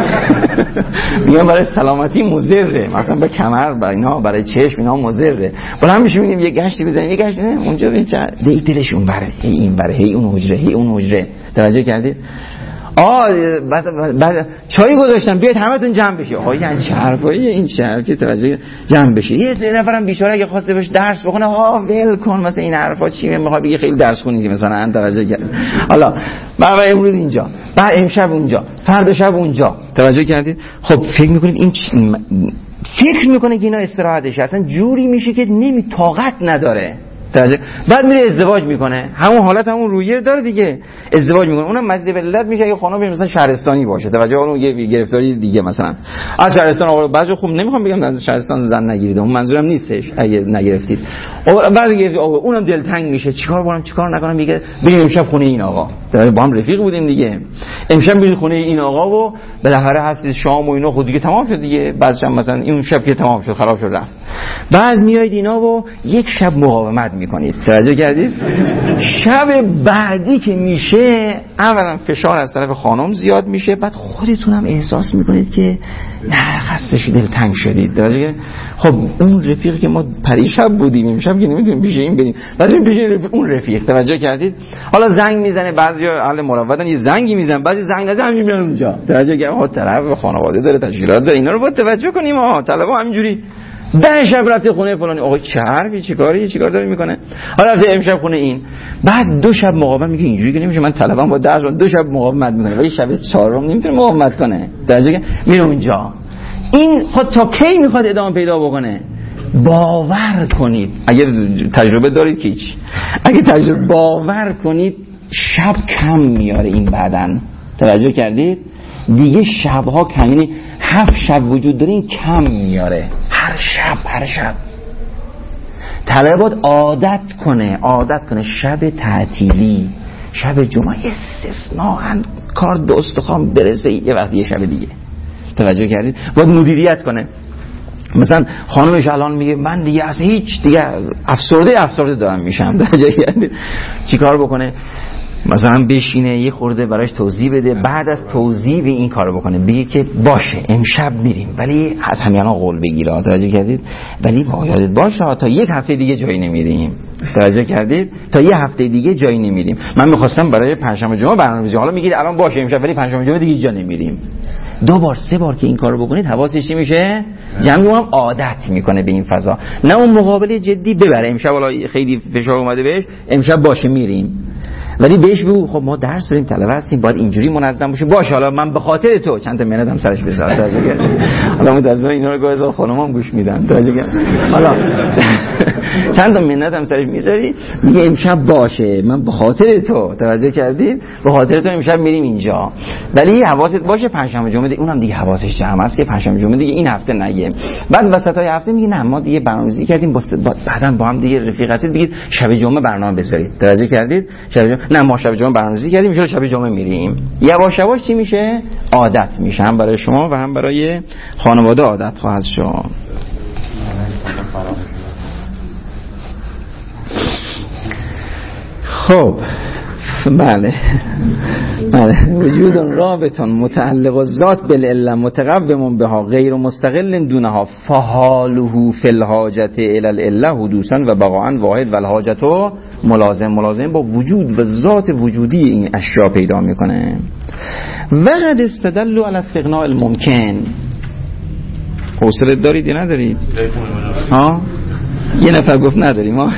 میگن برای سلامتی مضره مثلا به کمر برای اینا برای چشم اینا مضره. بالا هم میشه میگیم یه گشتی بزنیم یه گشت نه اونجا بیچاره دی دلش اون بره هی این بره هی اون حجره هی اون حجره. توجه کردید؟ آه بعد بعد چای گذاشتم بیاید همتون جمع بشه. آها یعنی چه حرفاییه این چه حرفی؟ توجه جمع بشه. یه نفرم بیچاره اگه خواسته باشه درس بخونه ها ول کن مثلا این حرفا چی میخواد بگه خیلی درس خونی مثلا انت توجه کرد. حالا بعد امروز اینجا بعد امشب اونجا فردا شب اونجا. توجه کردید؟ خب فکر میکنید این چی... فکر میکنه که اینا استراحتشه اصلا جوری میشه که نمی طاقت نداره. بعد میره ازدواج میکنه همون حالت همون رویه داره دیگه ازدواج میکنه اونم مزید ولادت میشه اگه خانم مثلا شهرستانی باشه. توجه اون یه گرفتاری دیگه مثلا از شهرستان آورد بعضی خوب نمیخوام بگم از شهرستان زن نگیرید اون منظورم نیستش اگه نگرفتید بعضی گرفت اونم دلتنگ میشه چیکار کنم چیکار نکنم میگه بریم امشب خونه این آقا. با هم رفیق بودیم دیگه امشب بریم خونه این آقا و بالاخره هست شام و اینا خود دیگه تمام شد دیگه بعضیش مثلا این شب که تمام شد خراب شد رفت. بعد میایید اینا و یک شب مقاومت میکنید. توجه کردید؟ شب بعدی که میشه اولا فشار از طرف خانم زیاد میشه بعد خودتونم احساس میکنید که نه خسته شدید تنگ شدید. توجه خب اون رفیقی که ما پریشب بودیم امشب که نمیتونیم پیش این بریم بعد این پیش اون رفیق. توجه کردید؟ حالا زنگ میزنه بعضیا اهل مروتن یه زنگی میزنن بعضی زنگ نزنه همین میان اونجا. توجه کردید؟ ها طرف خانواده داره تشکیلات داره اینا رو باید توجه کنیم. ها طلبا همینجوری ده شب رفته خونه فلانی آقا چه حرفی چیکاری چیکار داره میکنه. حالا رفته امشب خونه این بعد دو شب مقاومت میگه اینجوری که نمیشه من طلبم با درس دو شب مقاومت میکنه ولی شب چهارم نمیتونه مقاومت کنه. درجه میره اونجا این خود تا کی میخواد ادامه پیدا بکنه؟ باور کنید اگر تجربه دارید که هیچ اگه تجربه باور کنید شب کم میاره این بعدن. توجه کردید؟ دیگه شبها کمینی هفت شب وجود داره این کم میاره هر شب هر شب طلبات عادت کنه عادت کنه شب تعطیلی شب جمعه استثناءً کار دوست خام برسه یه وقت یه شب دیگه. توجه کردید؟ باید مدیریت کنه. مثلا خانمش الان میگه من دیگه از هیچ دیگه افسرده افسرده دارم میشم. توجه کردید؟ چیکار بکنه؟ مثلا بشینه یه خورده براش توضیح بده بعد از توضیح این کارو بکنه بگه که باشه امشب میریم ولی از همین الان قول بگیره. توجه کردید؟ ولی با یادت باشه تا یک هفته دیگه جایی نمیریم. توجه کردید؟ تا یه هفته دیگه جایی نمیریم. من می‌خواستم برای پنجشنبه جمعه برنامه‌ریزی حالا میگید الان باشه امشب ولی پنجشنبه جمعه دیگه جا نمیریم. دو بار سه بار که این کارو بکنید حواسش میشه جمعی هم عادت میکنه به این فضا نه اون مقابله جدی ببره امشب حالا خیلی فشار اومده بهش امشب باشه میریم ولی بهش بگو خب ما درس داریم، طلبه هستیم، باید اینجوری منظم باشه. باشه حالا من به خاطر تو چند تا منتم سرش بذار. حالا متأسفانه اینا رو گاهی خانمام گوش میدن. حالا چند تا منتم سرش میذاری، میگه امشب باشه من به خاطر تو، توجه کردید؟ به خاطر تو امشب میریم اینجا. ولی حواست باشه پنجشنبه جمعه دیگه، اونم دیگه حواسش جمع است که پنجشنبه جمعه دیگه این هفته نگه. بعد وسطای هفته میگه نه ما دیگه برنامه‌ریزی کردیم، بعداً با هم دیگه رفیق هستید، بگید شب جمعه برنامه بذارید. توجه کردید؟ شب جمعه نه ما شب جمعه برنامه‌ریزی کردیم، میشه شب جمعه میریم. یواش یواش چی میشه؟ عادت میشه، هم برای شما و هم برای خانواده عادت خواهد شد. خب بله بله وجود رابطون متعلق الذات بالعلم متقوم بها غیر مستقل دونها فحاله فی الحاجت الی العله حدوثا و بقاء واحد و الحاجت ملازم ملازم با وجود و ذات وجودی این اشیاء پیدا میکنه. و قد استدلوا علی استغناء الممکن. حوصله دارید یا ندارید؟ ها یه نفر گفت نداریم ها.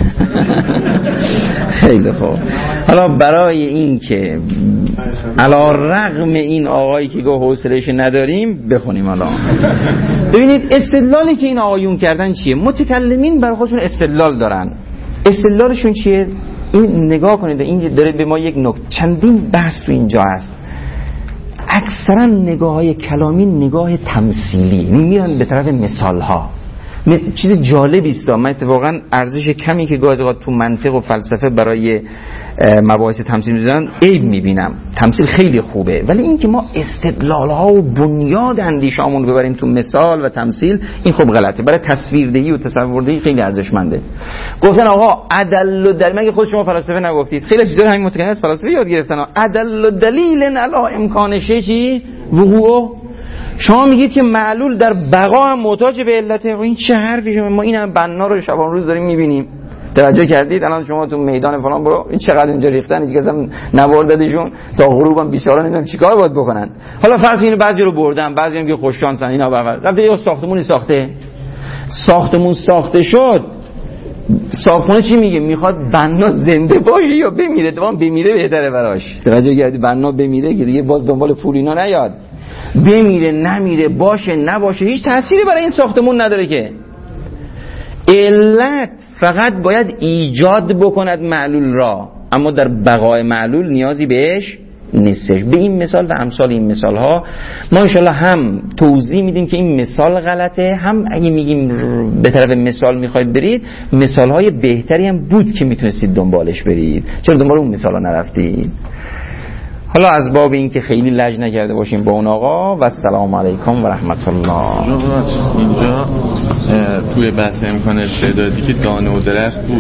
خیلی خوب. حالا برای این که علی رغم این آقایی که گفت حوصله‌اش نداریم بخونیم. حالا ببینید استدلالی که این آقایون کردن چیه. متکلمین برای خودشون استدلال دارن. استدلالشون چیه؟ این نگاه کنید، این داره به ما یک نکته، چندین بحث تو اینجا هست. اکثرا نگاه های کلامی نگاه تمثیلی، میرن به طرف مثال ها. چیز جالبی است. من اتفاقا ارزش کمی که گاهی اوقات تو منطق و فلسفه برای مباحث تمثیل میذارن عیب میبینم. تمثیل خیلی خوبه، ولی این که ما استدلال ها و بنیاد اندیشه‌مون رو ببریم تو مثال و تمثیل، این خوب غلطه. برای تصویردهی و تصوردهی خیلی ارزشمنده. گفتن آقا ادل و دلیل، مگه خود شما فلسفه نگفتید؟ خیلی چیزا همین متکلم از فلسفه یاد گرفتن. ادل و دلیل علی امکان شی وقوع. شما میگید که معلول در بقا هم محتاج به علته. این چه حرفی شما؟ ما این هم بنا رو شبان روز داریم میبینیم. توجه کردید؟ الان شما تو میدان فلان برو، این چقدر اینجا ریختن، هیچ کس هم نبرددشون، تا غروب هم بیچاره نمیدونم چیکار باید بکنن. حالا فرض اینو بعضی رو بردن، بعضی هم که خوش شانسن اینا بغل رفته یه ساختمونی ساخته. ساختمون ساخته شد، ساختمون چی میگه؟ میخواد بنا زنده باشه یا بمیره؟ دوام بمیره بهتره براش. توجه کردید؟ بنا بمیره که دیگه باز دنبال پول اینا نیاد. بمیره نمیره، باشه نباشه، هیچ تأثیری برای این ساختمون نداره که. علت فقط باید ایجاد بکند معلول را، اما در بقای معلول نیازی بهش نیستش. به این مثال و امثال این مثال ها ما انشالله هم توضیح میدیم که این مثال غلطه، هم اگه میگیم به طرف مثال میخواید برید، مثال های بهتری هم بود که میتونستید دنبالش برید. چرا دنبال اون مثال ها نرفتید؟ حالا از باب این که خیلی لج نکرده باشیم با اون آقا و السلام علیکم و رحمت الله.
اینجا توی بحث امکان استعدادی که دانه و درخت بود